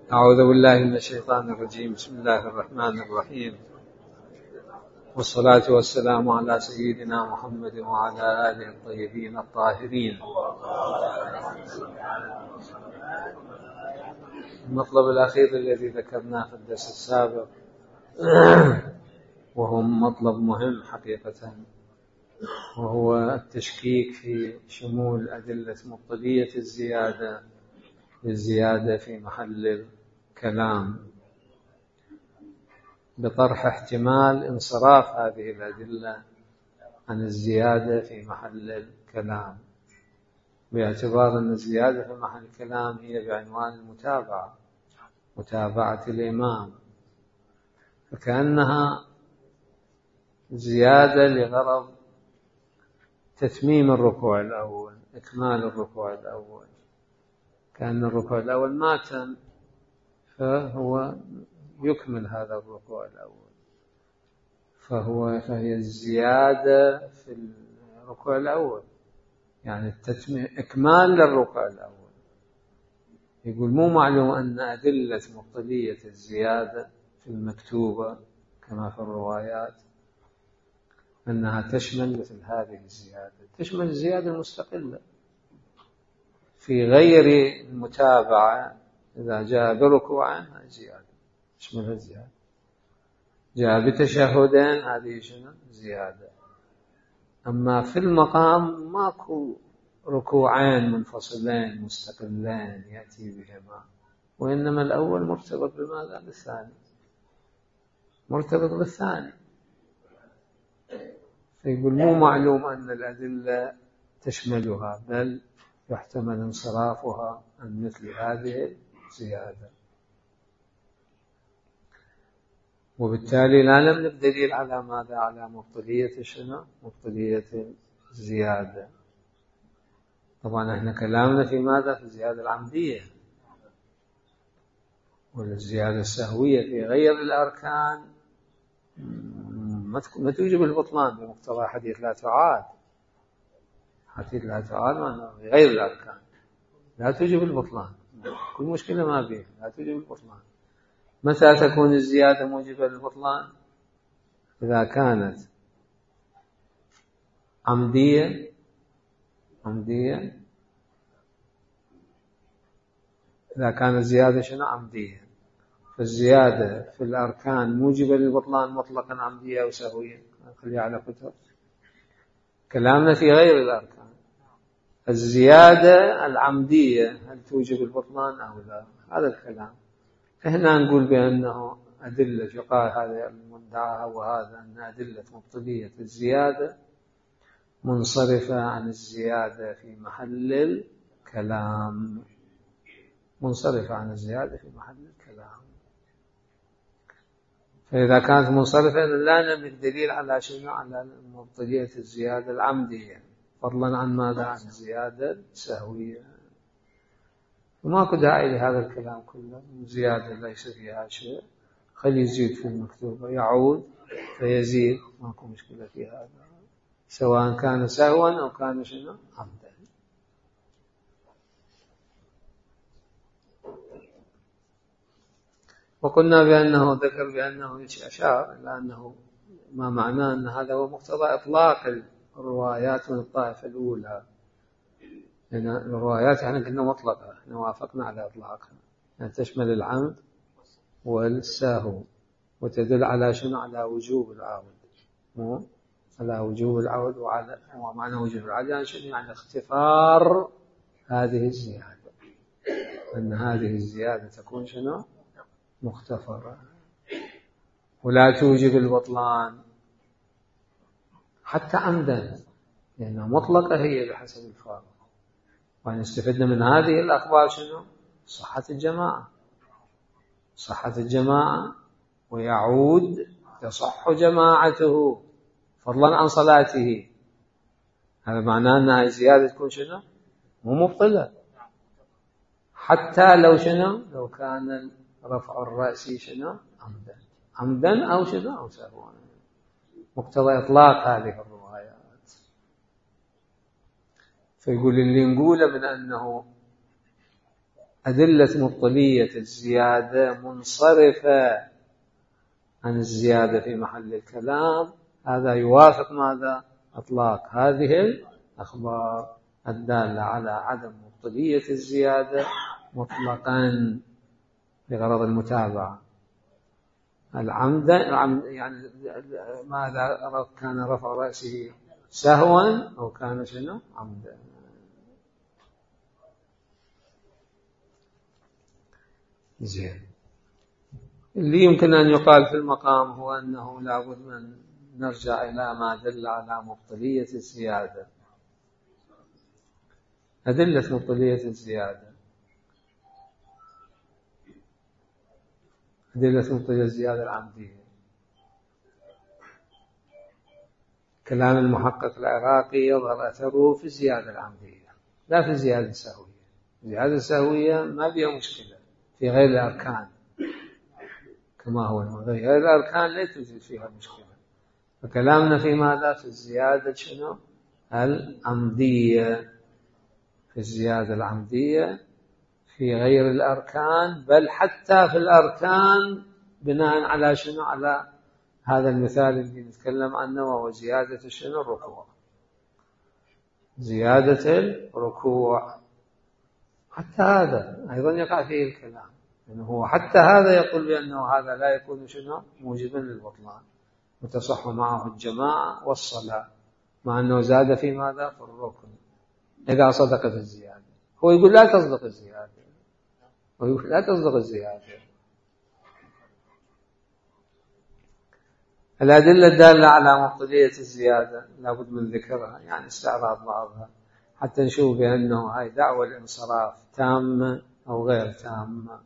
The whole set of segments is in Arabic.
أعوذ بالله من الشيطان الرجيم. بسم الله الرحمن الرحيم، والصلاة والسلام على سيدنا محمد وعلى آله الطيبين الطاهرين. المطلب الأخير الذي ذكرناه في الدرس السابق وهو مطلب مهم حقيقة، وهو التشكيك في شمول أدلة مبطلية الزيادة في محل الكلام، بطرح احتمال انصراف هذه الأدلة عن الزيادة في محل الكلام، باعتبار أن الزيادة في محل الكلام هي بعنوان المتابعة، متابعة الإمام، فكأنها زيادة لغرض تتميم الركوع الأول، إكمال الركوع الأول، كأن الركوع الأول ما تم فهو يكمل هذا الركوع الأول، فهي الزيادة في الركوع الأول، يعني إكمال للركوع الأول. يقول مو معلوم أن أدلة مبطلية الزيادة في المكتوبة كما في الروايات أنها تشمل مثل هذه الزيادة، تشمل الزيادة المستقلة في غير المتابعة. إذا جاء بركوع زيادة تشمل الزيادة، جاء بتشهدين هذه شنو زيادة. أما في المقام ماكو ركوعين منفصلين مستقلين يأتي بهما، وإنما الأول مرتبط بماذا؟ بالثاني، مرتبط بالثاني. فيقول مو معلوم أن الأدلة تشملها، بل يحتمل انصرافها عن مثل هذه الزيادة، وبالتالي لا نملك دليل على ماذا؟ على مبطلية شنو؟ مبطلية الزيادة. طبعا احنا كلامنا في ماذا؟ في الزيادة العمدية، والزيادة السهوية في غير الأركان ما توجب البطلان بمقتضى حديث لا تعاد. حديث لا تعاد في غير الأركان لا توجب البطلان، كل مشكلة ما بيه، لا توجب البطلان. متى تكون الزيادة موجبة للبطلان؟ إذا كانت عمدية إذا كانت زيادة شنو؟ عمدية. فالزيادة في الأركان موجبة للبطلان مطلقا، عمدية أو سهوية، خليها على كتب. كلامنا في غير الأركان، الزيادة العمدية هل توجب البطلان أو لا؟ هذا الكلام. فهنا نقول بأنه أدلة فقهاء هذا المدعى وهذا أن أدلة مبطلية الزيادة منصرفة عن الزيادة في محل الكلام، منصرفة عن الزيادة في محل الكلام. فإذا كانت منصرفة لا نملك دليل على شنو؟ على مبطلية الزيادة العمدية، فضلا عن ماذا؟ عن الزيادة السهوية. وماكو داعي لهذا الكلام كله، زيادة ليس فيها شيء، خلي يزيد في المكتوبة، يعود فيزيد، ماكو مشكلة في هذا، سواء كان سهوا أو كان شنو؟ عمدا. وقلنا بأنه ذكر بأنه أشار إلى أنه ما معناه أن هذا هو مقتضى إطلاق الروايات من الطائفة الأولى، لأن الروايات يعني قلنا مطلقة، احنا وافقنا على إطلاقها، يعني تشمل العمد والسهو، وتدل على شنو؟ على وجوب العود، مو على وجوب العود. ومعنى وجوب العود يعني شنو؟ يعني اختفار هذه الزيادة، أن هذه الزيادة تكون شنو؟ مختفرة، ولا توجب البطلان حتى عمدا، لأنها مطلقة هي بحسب الفارق. ونستفدنا من هذه الأخبار شنو؟ صحة الجماعة، صحة الجماعة، ويعود تصح جماعته فضلا عن صلاته. هذا معناه أنها زيادة تكون شنو؟ مو مبطلة، حتى لو شنو؟ لو كان رفع الرأس شنو؟ عمدا أو شنو؟ أو سهوا، مقتضى إطلاق هذه الروايات. فيقول اللي نقوله من أنه أدلة مبطلية الزيادة منصرفة عن الزيادة في محل الكلام، هذا يوافق ماذا؟ إطلاق هذه الأخبار الدالة على عدم مبطلية الزيادة مطلقا لغرض المتابعة. العمد يعني ماذا كان رفع رأسه سهوا أو كان شنو عمدا. زين. اللي يمكن أن يقال في المقام هو أنه لابد من نرجع إلى ما دل على مبطلية الزيادة. أدلة مبطلية الزيادة، أدلة مبطلية الزيادة العمدية. كلام المحقق العراقي يظهر أثره في الزيادة العمدية لا في الزيادة السهوية. الزيادة السهوية ما فيها مشكلة في غير الأركان كما هو غير الأركان لا توجد فيها مشكلة. فكلامنا في ماذا؟ في الزيادة شنو؟ العمدية، في الزيادة العمدية في غير الأركان، بل حتى في الأركان بناء على شنو؟ على هذا المثال اللي نتكلم عنه وهو زيادة شنو؟ الركوع. زيادة الركوع حتى هذا أيضا يقع فيه الكلام، يعني هو حتى هذا يقول بأنه هذا لا يكون شنو؟ موجبا للبطلان، وتصح معه الجماعة والصلاة، مع أنه زاد في ماذا؟ في الركن إذا صدقت الزيادة. هو يقول لا تصدق الزيادة، ويقول لا تصدق الزيادة. الأدلة الدالة على مبطلية الزيادة لابد من ذكرها، يعني استعراض بعضها حتى نشوف بأنه هاي دعوة الانصراف تامة أو غير تامة.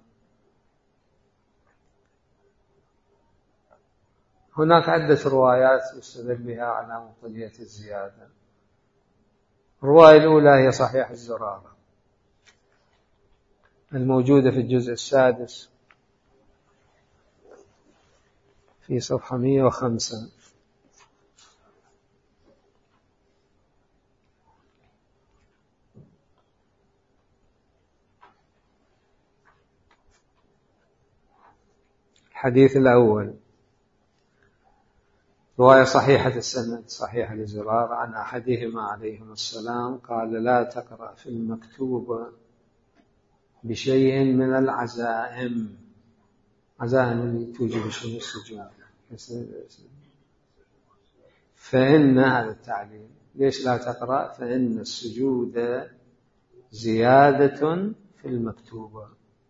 هناك عدة روايات يستدل بها على مبطلية الزيادة. الرواية الأولى هي صحيح الزرارة الموجودة في الجزء السادس في صفحة 105. الحديث الأول رواية صحيحة السند صحيحة لزرارة عن أحدهما عليهم السلام قال لا تقرأ في المكتوبة بشيء من العزائم. عزائم اللي توجب شنو؟ السجود. فإن هذا التعليل ليش لا تقرأ؟ فإن السجود زيادة في المكتوبة،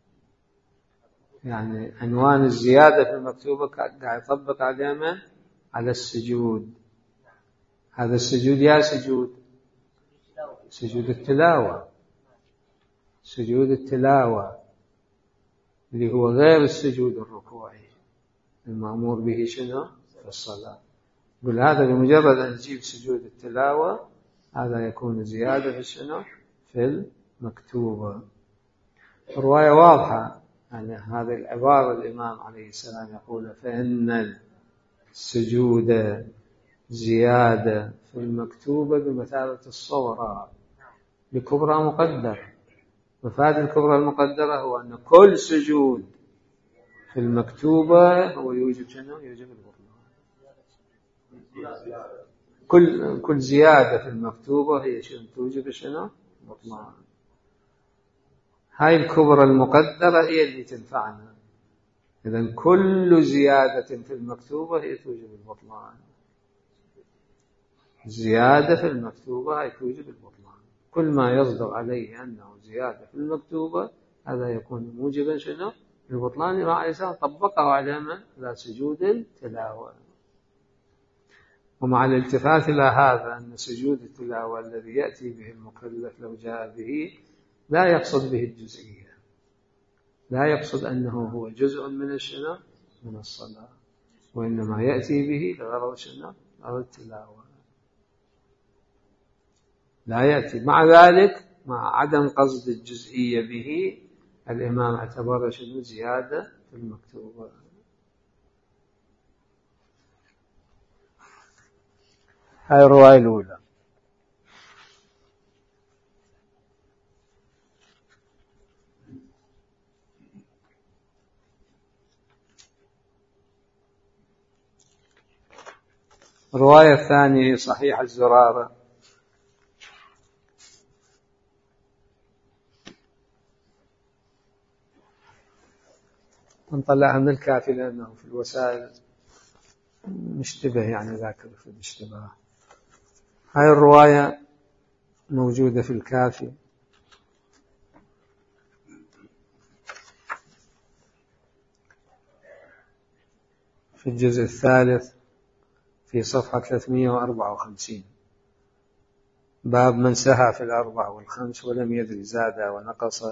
يعني عنوان الزيادة في المكتوبة قاعد يطبق على من؟ على السجود. هذا السجود يا سجود سجود التلاوة، سجود التلاوة اللي هو غير السجود الركوعي المأمور به شنو؟ في الصلاة. قل هذا بمجرد أن تجيب سجود التلاوة هذا يكون زيادة في شنو؟ في المكتوبة. الرواية واضحة، يعني هذه العبارة الإمام عليه السلام يقول فإن السجود زيادة في المكتوبة بمثابة الصغرى بكبرى مقدرة. مفاد الكبرى المقدرة هو أن كل سجود في المكتوبة هو يوجب شنو؟ يوجب البطلان. كل زيادة في المكتوبة هي شنو؟ توجب شنو؟ بطلان. هاي الكبرى المقدرة هي اللي تنفعنا. إذن كل زيادة في المكتوبة هي توجب البطلان. زيادة في المكتوبة هي توجب البطلان. كل ما يصدر عليه أنه زيادة في المكتوبة هذا يكون موجبا شنو؟ البطلان. مع الإنسان طبقه على من؟ على سجود التلاوة. ومع الالتفات إلى هذا أن سجود التلاوة الذي يأتي به المكلف لو جاء به لا يقصد به الجزئية، لا يقصد أنه هو جزء من الشنو؟ من الصلاة، وإنما يأتي به لغرض شنو؟ لغرض التلاوة. لا يأتي مع ذلك مع عدم قصد الجزئية به الإمام اعتبر شنو؟ زيادة في المكتوبة. هاي الرواية الأولى. الرواية الثانية صحيح الزرارة، نطلعها من الكافي لأنه في الوسائل مشتبه، يعني ذاكر في الاشتباه. هاي الرواية موجودة في الكافي في الجزء الثالث في صفحة 354، باب من سهى في الأربع والخمس ولم يدري زاد ونقص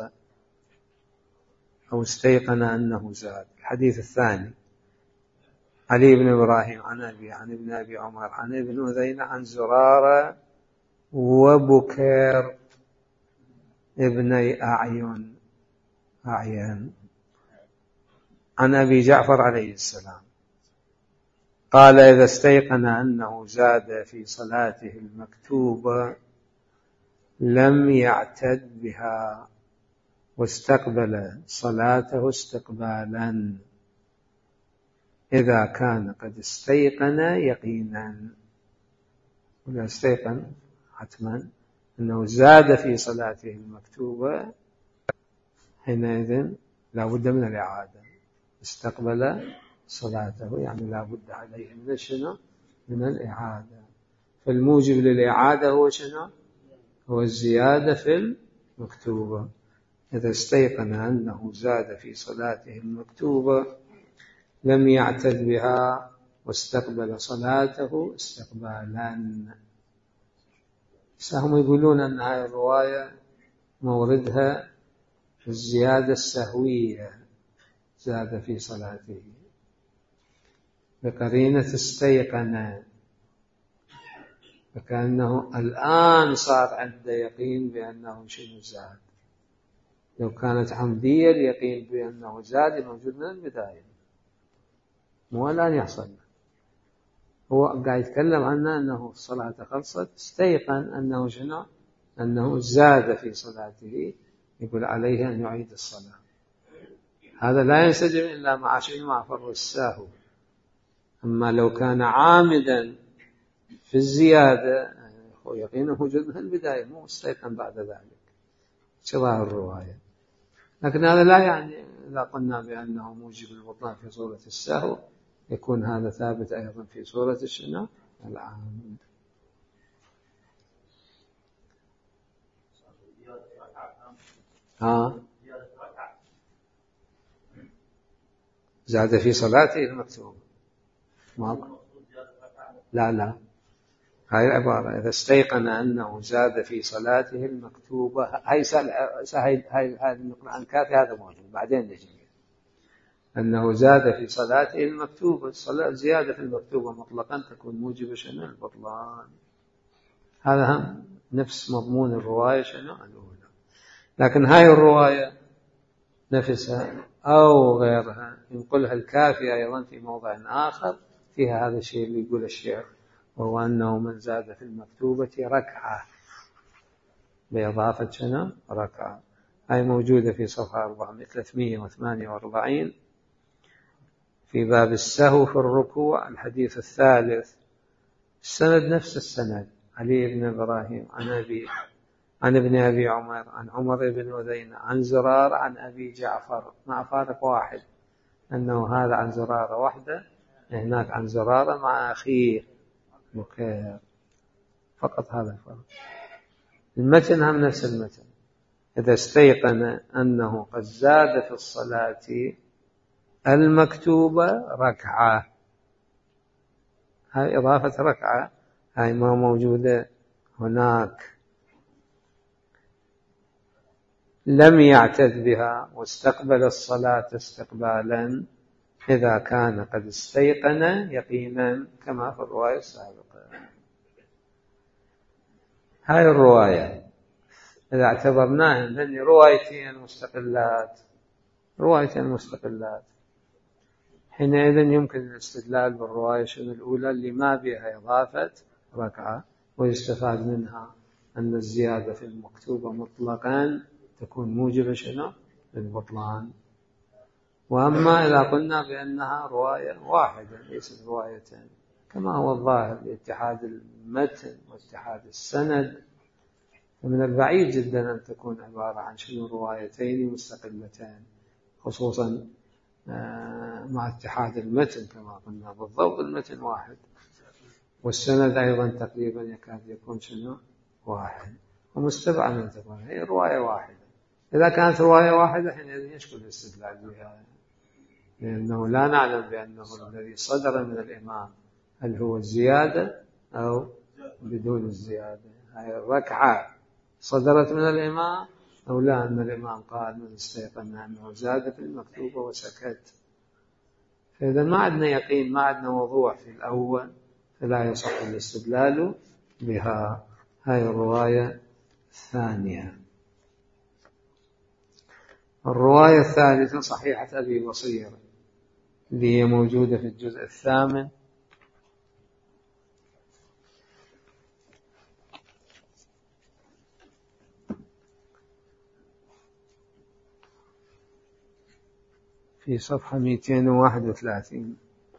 أو استيقن أنه زاد. الحديث الثاني علي بن إبراهيم عن أبي عن ابن أبي عمر عن ابن أذين عن زرارة وبكير ابني أعين عن أبي جعفر عليه السلام قال إذا استيقن أنه زاد في صلاته المكتوبة لم يعتد بها واستقبل صلاته استقبالا إذا كان قد استيقن يقينا. ولا استيقن حتما أنه زاد في صلاته المكتوبة، حينئذ لا بد من الإعادة. استقبل صلاته يعني لا بد عليه من شنو؟ من الإعادة. فالموجب للإعادة هو شنو؟ هو الزيادة في المكتوبة. إذا استيقن أنه زاد في صلاته المكتوبة لم يعتد بها واستقبل صلاته استقبالا. هم يقولون أن هذه الرواية موردها الزيادة السهوية، زاد في صلاته بقرينة استيقن، فكأنه الآن صار عنده يقين بأنه شنو زاد. لو كانت عمدية اليقين بأنه زاد موجود من البداية، مو الآن يحصل. هو قاعد يتكلم عنه أنه الصلاة خلصت، استيقن أنه شنو؟ أنه زاد في صلاته، يقول عليه أن يعيد الصلاة. هذا لا ينسجم إلا مع شيء مع فر الساهو. أما لو كان عامدا في الزيادة هو يقينه موجود من البداية، مو استيقن بعد ذلك. شبه الرواية. لكن هذا لا يعني إذا قلنا بأنه موجب البطلان في صورة السهو يكون هذا ثابت أيضا في صورة الشنو؟ العام. زاد في صلاته المكتوبة. لا هاي العبارة إذا استيقن أنه زاد في صلاته المكتوبة، هاي النقل عن كافي هذا موجود بعدين نجي أنه زاد في صلاته المكتوبة. الصلاة زيادة في المكتوبة مطلقا تكون موجبة شنو؟ البطلان. هذا هم نفس مضمون الرواية شنو؟ الأولى. لكن هاي الرواية نفسها أو غيرها ينقلها الكافي أيضا في موضع آخر فيها هذا الشيء اللي يقول الشيخ، وهو أنه من زاد في المكتوبة ركعة بإضافة شنو؟ ركعة. هاي موجودة في صفحة 348 في باب السهو في الركوع، الحديث الثالث. السند نفس السند، علي بن إبراهيم عن ابن أبي عمر عن عمر بن أذين عن زرار عن أبي جعفر، مع فارق واحد أنه هذا عن زرارة وحده، هناك عن زرارة مع أخيه بكير، فقط هذا الفرق. المتن هم نفس المتن. إذا استيقن أنه قد زاد في الصلاة المكتوبة ركعة، هاي إضافة ركعة، هاي ما موجودة هناك. لم يعتد بها واستقبل الصلاة استقبالا إذا كان قد استيقن يقينا كما في الرواية السابقة. هاي الرواية إذا اعتبرناها أن روايتين مستقلات حينئذ يمكن الاستدلال بالرواية الأولى اللي ما بها إضافة ركعة، ويستفاد منها أن الزيادة في المكتوبة مطلقا تكون موجبة شنو؟ للبطلان. وأما إذا قلنا بأنها رواية واحدة ليست روايتين كما هو الظاهر لاتحاد المتن واتحاد السند. ومن البعيد جدا أن تكون عبارة عن شنو روايتين مستقلتين، خصوصا مع اتحاد المتن كما قلنا بالضبط المتن واحد، والسند أيضا تقريبا يكاد يكون شنو واحد، ومستبعد أن تكون هي رواية واحدة. إذا كانت رواية واحدة حينئذ يشكل الاستدلال بها، لأنه لا نعلم بأنه الذي صدر من الإمام هل هو الزيادة أو بدون الزيادة. هاي الركعة صدرت من الإمام أو لا، أن الإمام قال من استيقن أنه زاد في المكتوبة وسكت. فإذا ما عندنا يقين، ما عندنا وضوح في الأول، فلا يصح الاستدلال بها. هاي الرواية الثانية. الرواية الثالثة صحيحة أبي بصير اللي هي موجودة في الجزء 8 في صفحة 231.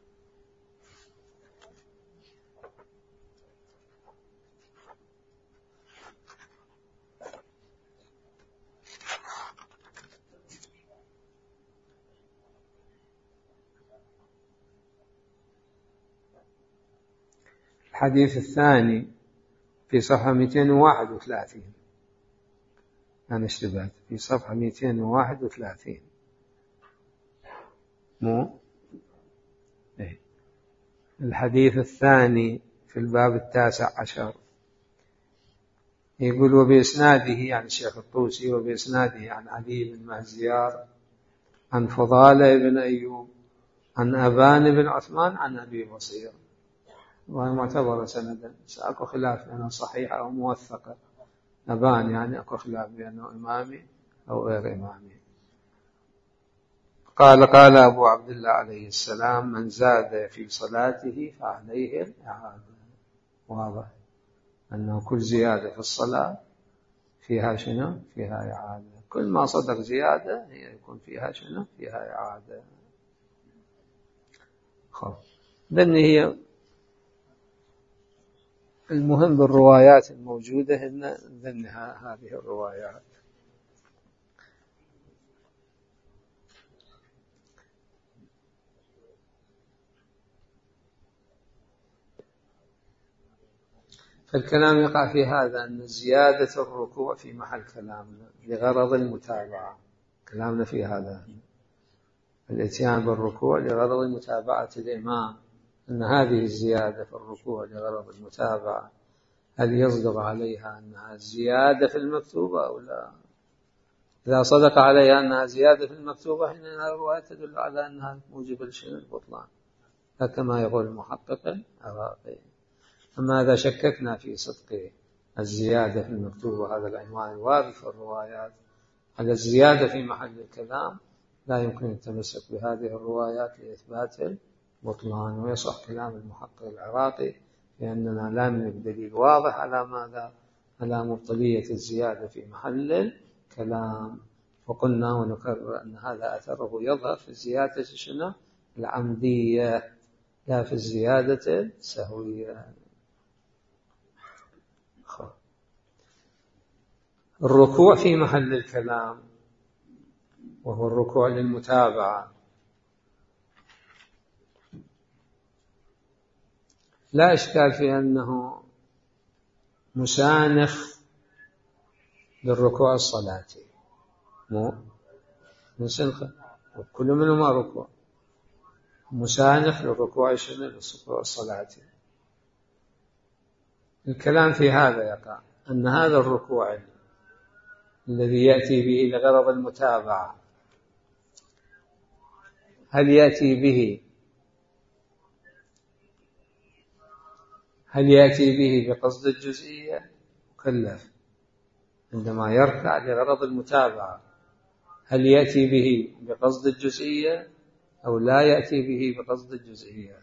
الحديث الثاني في صفحة 231، أنا اشتبهت، في صفحة 231 مو إيه. الحديث الثاني في الباب 19 يقول وبإسناده عن الشيخ الطوسي وبإسناده عن علي بن مهزيار عن فضالة بن أيوب عن أبان بن عثمان عن أبي بصير، وهي معتبرة سندا، أكو خلاف بأنه صحيح أو موثقة. أبان يعني أكو خلاف بأنه إمامي أو غير إمامي. قال أبو عبد الله عليه السلام من زاد في صلاته فعليه الإعادة. واضح أنه كل زيادة في الصلاة فيها شنو؟ فيها إعادة. كل ما صدق زيادة هي يكون فيها شنو؟ فيها إعادة. لأن هي المهم بالروايات الموجودة هن ذنها هذه الروايات. فالكلام يقع في هذا أن زيادة الركوع في محل كلامنا لغرض المتابعة. كلامنا في هذا الاتيان بالركوع لغرض متابعة الإمام، أن هذه الزيادة في الركوع لغرض المتابعة هل يصدق عليها أنها زيادة في المكتوبة أو لا؟ إذا صدق عليها أنها زيادة في المكتوبة حين الرواية تدل على أنها موجبة للبطلان كما يقول المحقق العراقي. أما إذا شككنا في صدق الزيادة في المكتوبة، هذا العنوان الوارد في الروايات على الزيادة في محل الكلام، لا يمكن التمسك بهذه الروايات لإثبات البطلان. ويصح كلام المحقق العراقي لأننا لا نملك دليل واضح على ماذا؟ على مبطلية الزيادة في محل الكلام. وقلنا ونكرر أن هذا أثره يظهر في الزيادة شنو؟ العمدية، لا في الزيادة السهوية. الركوع في محل الكلام وهو الركوع للمتابعة لا إشكال في أنه مسانخ للركوع الصلاتي، مو مسنخ وكل منهما ركوع مسانخ للركوع الصلاتي. الكلام في هذا يقع أن هذا الركوع الذي يأتي به لغرض المتابعة هل يأتي به بقصد الجزئية؟ مكلف عندما يركع لغرض المتابعة هل يأتي به بقصد الجزئية أو لا يأتي به بقصد الجزئية؟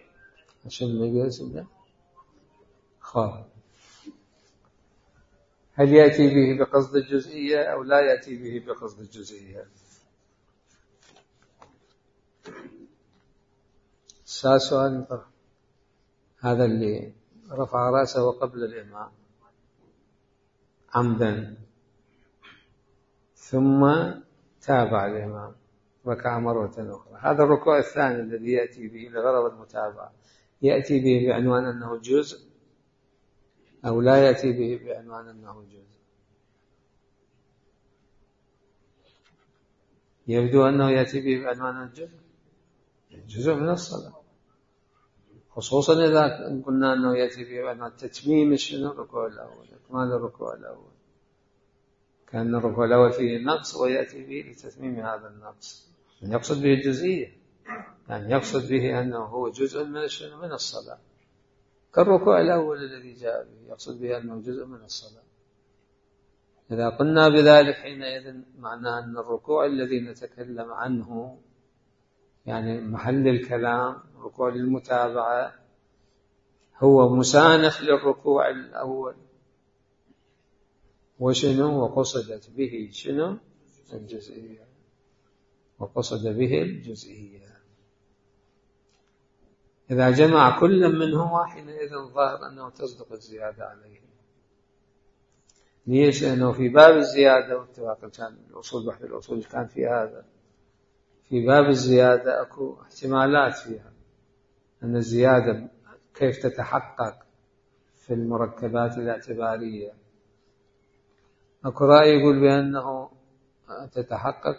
عشان نجلس ده هل يأتي به بقصد الجزئية أو لا يأتي به بقصد الجزئية؟ سؤال هذا اللي رفع رأسه قبل الإمام عمدا ثم تابع الإمام ركع مرة أخرى، هذا الركوع الثاني الذي يأتي به لغرض المتابعة يأتي به بعنوان أنه جزء أو لا يأتي به بعنوان أنه جزء؟ يبدو أنه يأتي به بعنوان الجزء، جزء من الصلاة، خصوصا إذا قلنا أنه يأتي به بعنوان تتميم شنو الركوع الأول، إكمال الركوع الأول، كان الركوع الأول فيه نقص ويأتي به لتتميم هذا النقص، يعني يقصد به الجزئية، يعني يقصد به أنه هو جزء من الصلاة، كالركوع الأول الذي جاء به يقصد به أنه جزء من الصلاة. إذا قلنا بذلك حينئذ معناه أن الركوع الذي نتكلم عنه يعني محل الكلام ركوع المتابعة هو مسانخ للركوع الأول، وشنو وقصدت به شنو الجزئية، وقصد به الجزئية. إذا جمع كل منهما حينئذ ظاهر أنه تصدق الزيادة عليه. ليش؟ لأنه في باب الزيادة والتواكل كان الأصول بحث الأصول كان في هذا، في باب الزيادة أكو احتمالات فيها، أن الزيادة كيف تتحقق في المركبات الاعتبارية. أكو رأي يقول بأنه تتحقق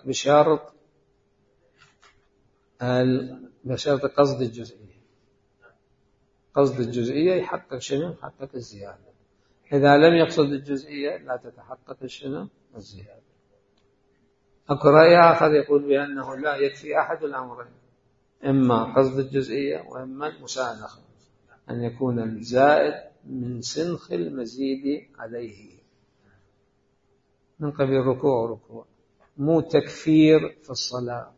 بشرط قصد الجزئية، قصد الجزئية يحقق شنو؟ يحقق الزيادة. إذا لم يقصد الجزئية لا تتحقق شنو؟ الزيادة. أكو رأي آخر يقول بأنه لا يكفي أحد الأمرين، إما قصد الجزئية وإما المسانخة، أن يكون الزائد من سنخ المزيد عليه من قبل ركوع، مو تكفير في الصلاة،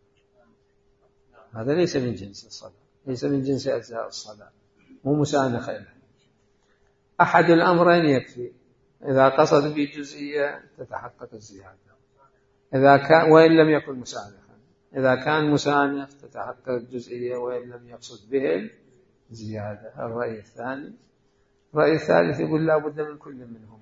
هذا ليس من جنس الصلاة، ليس من جنس أجزاء الصلاة، مو مسانخة له. أحد الأمرين يكفي، إذا قصد بجزئية تتحقق الزيادة، إذا كان وإن لم يكن مسانخا، إذا كان مسانخ تتحقق الجزئية وإن لم يقصد به الزيادة. الرأي الثاني. الرأي الثالث يقول لا بد من كل منهما،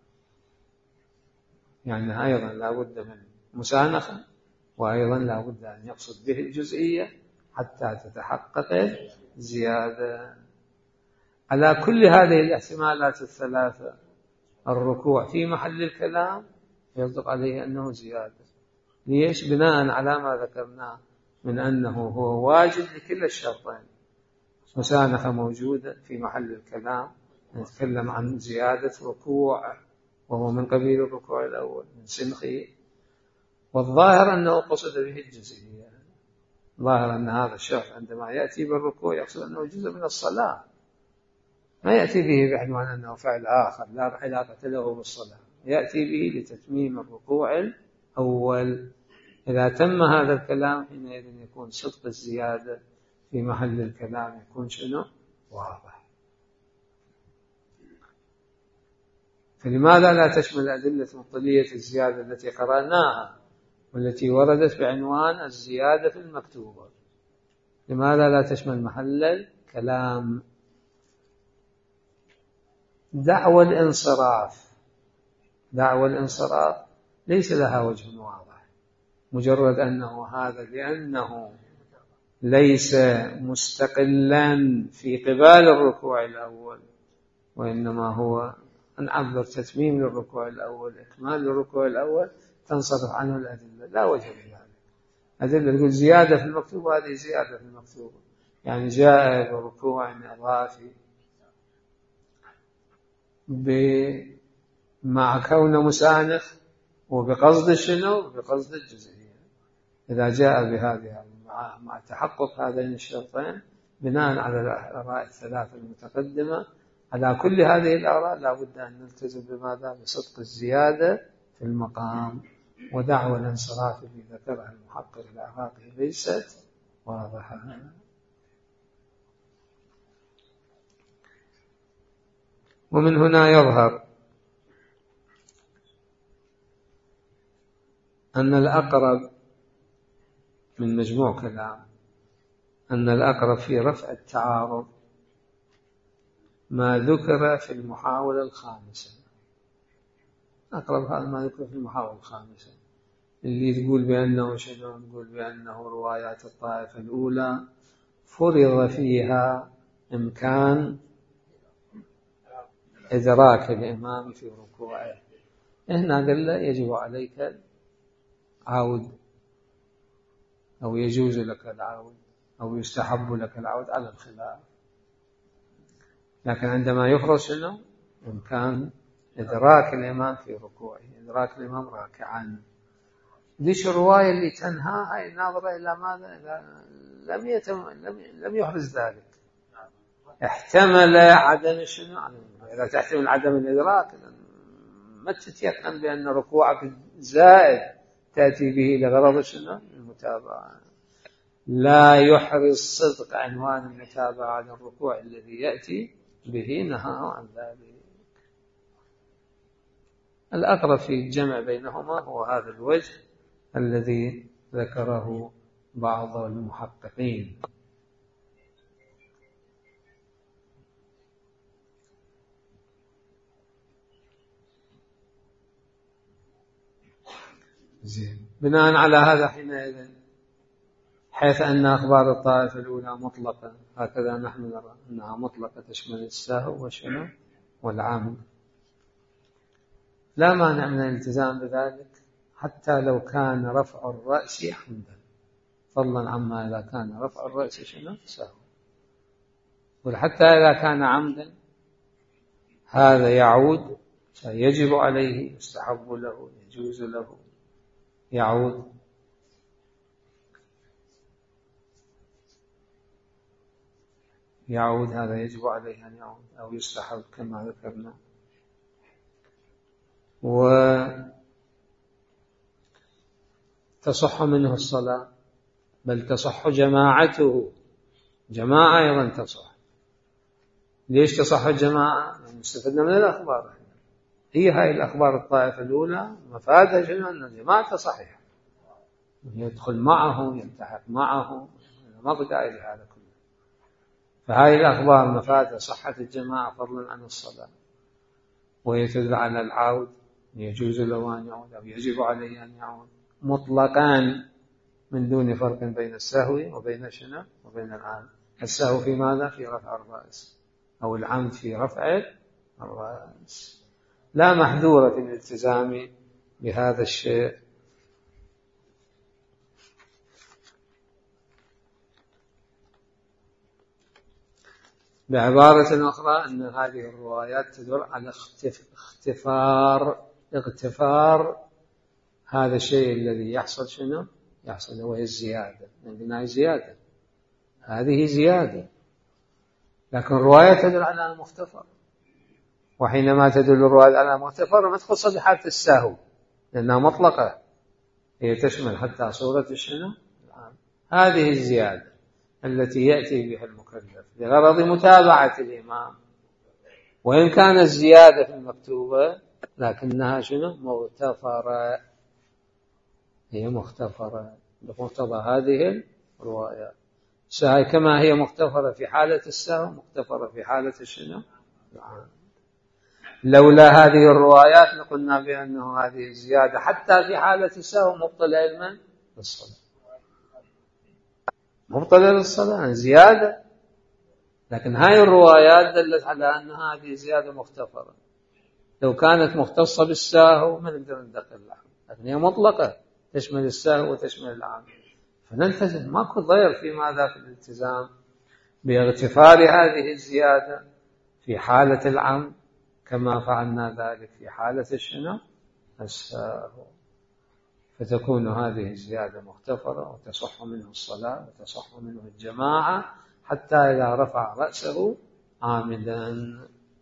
يعني أيضا لا بد من مسانخة وأيضا لا بد أن يقصد به الجزئية حتى تتحقق الزيادة. على كل هذه الاحتمالات الثلاثة الركوع في محل الكلام يصدق عليه أنه زيادة. ليش؟ بناء على ما ذكرناه من أنه هو واجب لكل الشرطين، مسانخة موجودة في محل الكلام، نتكلم عن زيادة ركوع وهو من قبيل الركوع الأول من سنخه، والظاهر أنه قصد به الجزئية، ظاهر أن هذا الشخص عندما يأتي بالركوع يقصد أنه جزء من الصلاة، ما يأتي به بعنوان أنه فعل آخر لا علاقة له بالصلاة، يأتي به لتتميم الركوع الأول. إذا تم هذا الكلام حينئذ يكون صدق الزيادة في محل الكلام يكون شنو؟ واضح. فلماذا لا تشمل أدلة مطلية الزيادة التي قرأناها والتي وردت بعنوان الزيادة في المكتوبة، لماذا لا تشمل محل الكلام؟ دعوى الانصراف ليس لها وجه واضح، مجرد أنه هذا لأنه ليس مستقلا في قبال الركوع الأول، وإنما هو نعبر تتميم للركوع الأول، إكمال للركوع الأول، تنصرف عنه الأدلة، لا وجه لذلك. أدلة تقول زيادة في المكتوبة، هذه زيادة في المكتوبة، يعني جاء بركوع إضافي مع كونه مسانخ وبقصد شنو؟ بقصد الجزئية. إذا جاء بهذه مع تحقق هذين الشرطين بناء على الآراء الثلاثة المتقدمة، على كل هذه الآراء لا بد أن نلتزم بماذا؟ بصدق الزيادة في المقام. ودعوى الانصراف التي ذكرها المحقق العراقي ليست واضحة. ومن هنا يظهر أن الأقرب من مجموع كلام أن الأقرب في رفع التعارض ما ذكر في المحاولة الخامسة. أقرب هذا ما ذكر في المحاولة الخامسة، اللي تقول بأنه شنو؟ نقول بأنه روايات الطائفة الأولى فرض فيها إمكان إدراك الإمام في ركوعه. هنا قال له يجب عليك عود، أو يجوز لك العود، أو يستحب لك العود على الخلاف. لكن عندما يفرض شنو؟ إمكان إدراك الإمام في ركوعه، إدراك الإمام راكعا. ليش الرواية اللي تنهى هاي ناظرة إلى ماذا؟ لم يحرز ذلك، احتمل عدم شنو؟ إذا تحتمل عدم الإدراك ما تتيقن بأن ركوعك زائد تأتي به لغرض شنو؟ المتابعة. لا يحرز صدق عنوان المتابعة على الركوع الذي يأتي به، نهى عن ذلك. الأقرب في الجمع بينهما هو هذا الوجه الذي ذكره بعض المحققين. زين. بناء على هذا حينئذ، حيث أن أخبار الطائفة الأولى مطلقة، هكذا نحن نرى أنها مطلقة تشمل السهو وشنو؟ والعمد، لا مانع من الالتزام بذلك حتى لو كان رفع الرأس عمدا، فضلا عما إذا كان رفع الرأس شنو؟ سهو. وحتى إذا كان عمدا هذا يعود، يجب عليه، يستحب له، يجوز له، يعود. هذا يجب عليه أن يعود أو يستحب كما ذكرنا. وتصح منه الصلاة، بل تصح جماعته، جماعة أيضا تصح. ليش تصح الجماعة؟ يعني استفدنا من الأخبار، هي هاي الأخبار الطائفة الأولى مفادها شنو؟ أن الجماعة صحيحة، يدخل معه، يلتحق معه، ما بداعي لهذا كله. فهاي الأخبار مفادها صحة الجماعة فضلا عن الصلاة، وهي تدل على العود، يجوز له أن يعود أو يجب عليه أن يعود مطلقان من دون فرق بين السهو وبين شنو؟ وبين العمد. السهو في ماذا؟ في رفع الرأس، أو العمد في رفع الرأس. لا محذور في الالتزام بهذا الشيء. بعبارة أخرى أن هذه الروايات تدل على اغتفار هذا الشيء الذي يحصل شنو؟ يحصل وهي الزيادة. عندنا زيادة، هذه زيادة، لكن الرواية تدل على مغتفر. وحينما تدل الرواية على مغتفر ما تخص بحالة السهو، لأنها مطلقة، هي تشمل حتى صورة الشنو؟ هذه الزيادة التي يأتي بها المكلف لغرض متابعة الإمام، وإن كانت الزيادة في المكتوبة لكنها شنو؟ مغتفرة، هي مغتفرة بمقتضى هذه الروايات. كما هي مغتفرة في حالة السهو، مغتفرة في حالة الشنو؟ لولا هذه الروايات لقلنا بأنه هذه الزيادة حتى في حالة السهو مبطلة علما للصلاة، مبطلة للصلاة زيادة. لكن هاي الروايات دلت على أن هذه زيادة مغتفرة. لو كانت مختصة بالسهو ما نقدر ندخل لها، لكن هي مطلقة تشمل السهو وتشمل العمد، فنلتزم. ماكو ضير في ماذا؟ في الالتزام باغتفار هذه الزيادة في حالة العمد كما فعلنا ذلك في حالة الشنو؟ السهو. فتكون هذه الزيادة مغتفرة وتصح منه الصلاة وتصح منه الجماعة حتى إذا رفع رأسه عامدا.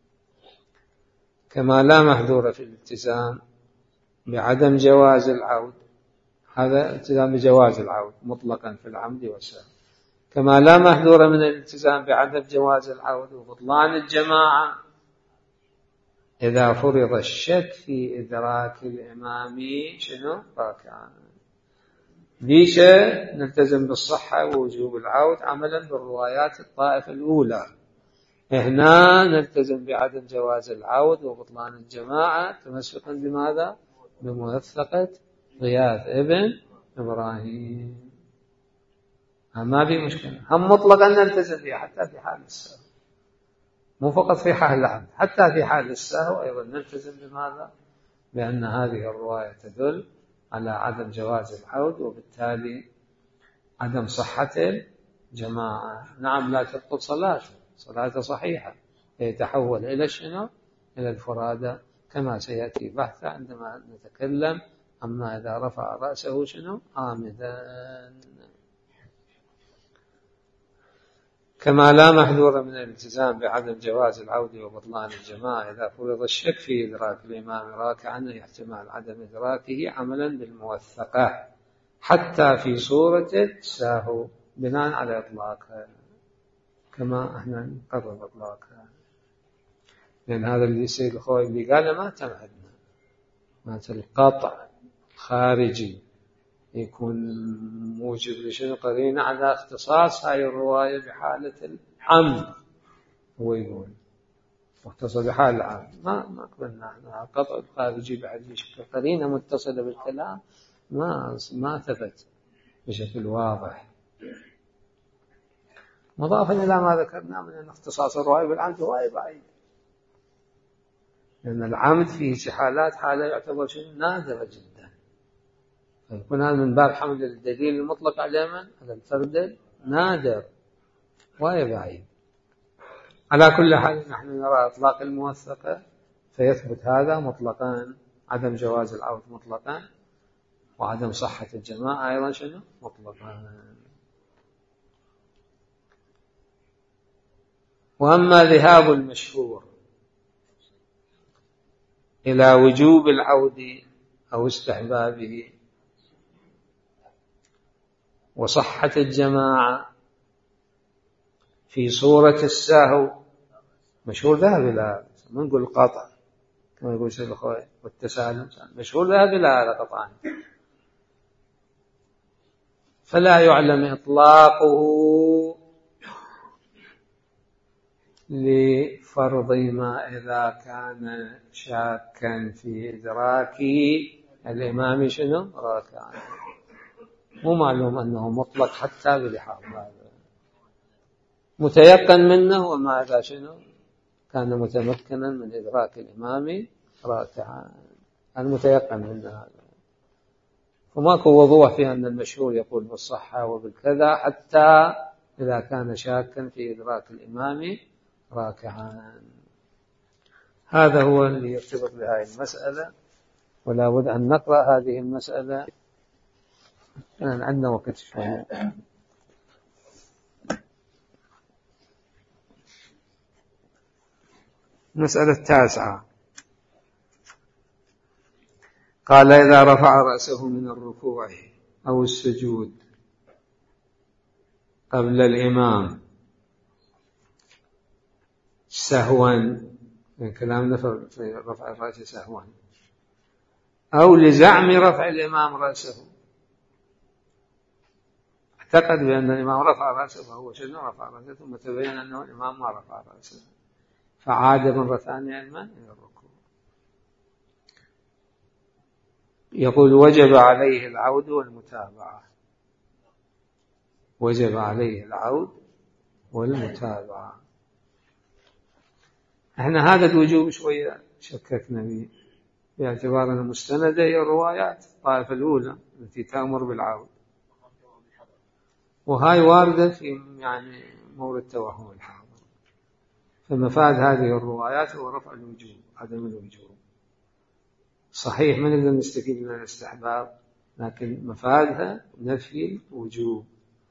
كما لا محذور في الالتزام بعدم جواز العود، هذا التزام بجواز العود مطلقا في العمد والسهو. كما لا محذور من الالتزام بعدم جواز العود وبطلان الجماعة إذا فرض الشك في إدراك الإمام شنو راكعا. ليش نلتزم بالصحة ووجوب العود عملا بالروايات الطائفة الأولى؟ هنا نلتزم بعدم جواز العود وبطلان الجماعة تمسكا بماذا؟ بموثقة غياث ابن إبراهيم. ما في مشكلة، هم مطلقا نلتزم بها حتى في حال السهو، مو فقط في حال العمد، حتى في حال السهو أيضا نلتزم بماذا؟ بأن هذه الرواية تدل على عدم جواز العود وبالتالي عدم صحة الجماعة. نعم لا تبطل صلاته صحيحة، يتحول إلى شنو؟ إلى الفرادة كما سيأتي بحثا عندما نتكلم أما إذا رفع رأسه شنو؟ عامدا. كما لا محذور من الالتزام بعدم جواز العود وبطلان الجماعة إذا فرض الشك في إدراك الإمام راكعا احتمال عدم إدراكه عملا بالموثقة حتى في صورة السهو بناء على إطلاقها، كما احنا نقرر إطلاقها، لأن هذا اللي السيد الخوي اللي قال ما تم عندنا ما القطع خارجي يكون موجب لشنو؟ قرينة على اختصاص هاي الرواية بحالة العمد. هو يقول مختصر بحال العمد، ما قبلنا احنا القطع الخارجي بهذه الشكل، قرينة متصلة بالكلام ما ثبت بشكل واضح. مضافا إلى ما ذكرنا من أن اختصاص الرواية بالعمد رواية بعيد، لأن العمد في حالات حالة يعتبر شيء نادرة جدا، فيكون هذا من باب حمل الدليل المطلق على من؟ على الفرد نادر رواية بعيد. على كل حال نحن نرى إطلاق الموثقة فيثبت هذا مطلقا، عدم جواز العود مطلقا، وعدم صحة الجماعة أيضا شنو؟ مطلقا. وأما ذهاب المشهور إلى وجوب العود أو استحبابه وصحة الجماعة في صورة السهو، مشهور ذهب إلى هذا، ما نقول القطع كما يقول سيد الخوي والتسالم، مشهور ذهب إلى هذا قطعا، فلا يعلم إطلاقه لفرض ما إذا كان شاكا في إدراك الإمام شنو راكعا، مو معلوم أنه مطلق حتى بلحاظ هذا، متيقن منه وما إذا شنو كان متمكنا من إدراك الإمام راكعا، المتيقن منه هذا، فماكو وضوح في أن المشهور يقول بالصحة وبالكذا حتى إذا كان شاكا في إدراك الإمام راكعا. هذا هو اللي يرتبط بهذه المسألة، ولا بد أن نقرأ هذه المسألة، عندنا وقت شوية. المسألة 9 قال إذا رفع رأسه من الركوع أو السجود قبل الإمام سهوا، من كلام رفع الرأس سهوا، أو لزعم رفع الإمام رأسه، اعتقد بأن الإمام رفع رأسه فهو شنو رفع رأسه، ثم تبين أنه الإمام ما رفع رأسه فعاد مرة ثانية إلى الركوع، يقول وجب عليه العود والمتابعة، وجب عليه العود والمتابعة. احنا هذا الوجوب شوية شككنا به باعتبار أن مستندة هي الروايات الطائفة الأولى التي تأمر بالعود، وهاي واردة في يعني مورد توهم الحاضر، فمفاد هذه الروايات هو رفع الوجوب عدم الوجوب. صحيح ما نقدر نستفيد من الاستحباب، لكن مفادها نفي الوجوب،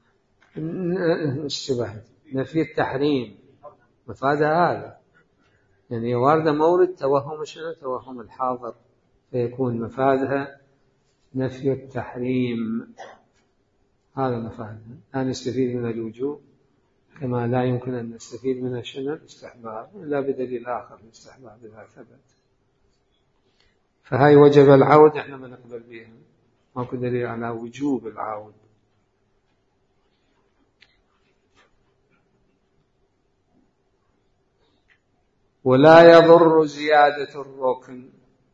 نفي التحريم، مفادها هذا، يعني واردة مورد توهم شنو؟ توهم الحاضر، فيكون مفادها نفي التحريم، هذا مفادها. لا نستفيد من الوجوب كما لا يمكن أن نستفيد من شنو؟ الاستحباب، إلا بدليل آخر الاستحباب إذا ثبت. فهاي وجب العود احنا ما نقبل بها، ماكو دليل على وجوب العود. ولا يضر زيادة الركن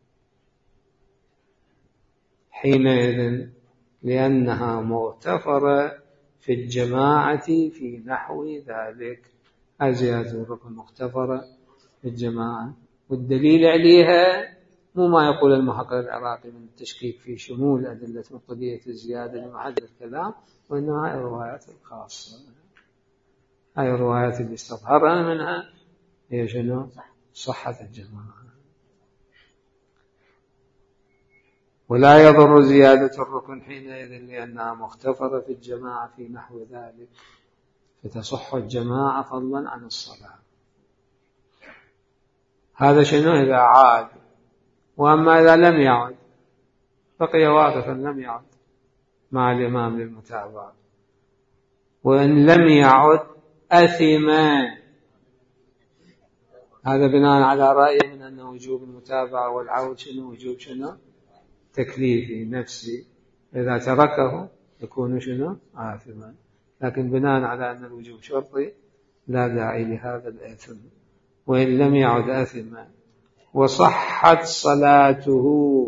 حينئذ لأنها مغتفرة في الجماعة في نحو ذلك. زيادة الركن مغتفرة في الجماعة، والدليل عليها مو ما يقول المحقق العراقي من التشكيك في شمول أدلة مقتضية الزيادة لمحل الكلام، وإنما هاي الروايات الخاصة، هاي الروايات اللي استظهرها منها هي شنو؟ صحة الجماعة. ولا يضر زيادة الركن حينئذ لأنها مغتفرة في الجماعة في نحو ذلك، فتصح الجماعة فضلا عن الصلاة. هذا شنو إذا عاد. وأما إذا لم يعد بقي واقفا لم يعد مع الإمام للمتابعة، وإن لم يعد أثم. هذا بناء على رأي من أن وجوب المتابعة والعود شنو؟ وجوب شنو؟ تكليفي نفسي، إذا تركه يكون شنو؟ آثما. لكن بناء على أن الوجوب شرطي لا داعي لهذا الآثم. وإن لم يعد آثما وصحت صلاته،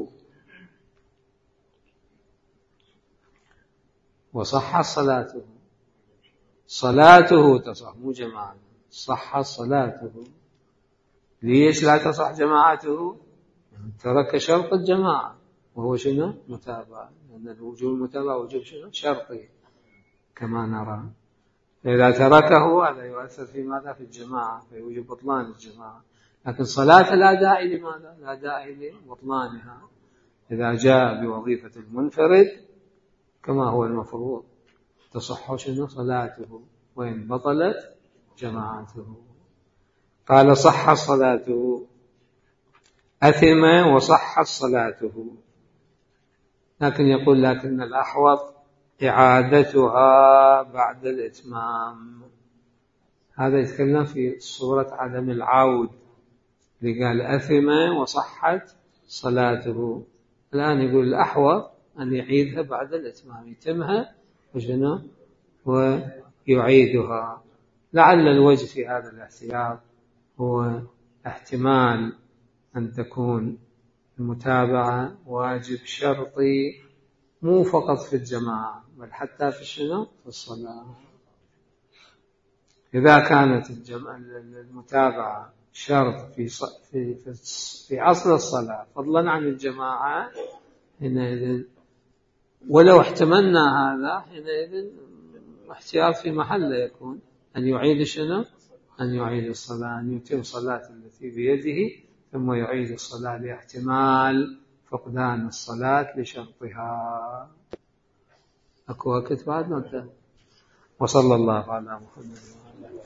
وصحت صلاته، صلاته تصح مو جماعة، صحت صلاته. ليش لا تصح جماعته؟ ترك شرط الجماعة وهو شنو؟ متابعة، لأن الوجوب المتابعة وجوب شنو؟ شرطي كما نرى. فإذا تركه هذا يؤثر في ماذا؟ في الجماعة، فيوجب بطلان الجماعة. لكن صلاة لا داعي لماذا؟ لا داعي لبطلانها إذا جاء بوظيفة المنفرد كما هو المفروض تصح شنو؟ صلاته، وإن بطلت جماعته. قال صح صلاته، أثم وصحت صلاته. لكن يقول لكن الأحوط إعادتها بعد الإتمام. هذا يتكلم في صورة عدم العود اللي قال أثم وصحت صلاته. الآن يقول الأحوط أن يعيدها بعد الإتمام، يتمها وشنو؟ ويعيدها. لعل الوجه في هذا الاحتياط هو احتمال أن تكون المتابعة واجب شرطي مو فقط في الجماعة بل حتى في شنو؟ في الصلاة. إذا كانت المتابعة شرط في أصل الصلاة فضلا عن الجماعة حينئذ، ولو احتملنا هذا حينئذ احتياط في محل يكون أن يعيد شنو؟ أن يعيد الصلاة، أن يتم صلاة التي بيده ثم يعيد الصلاة لاحتمال فقدان الصلاة لشرطها. أكو وقت بعد نبدأ. وصلى الله على محمد.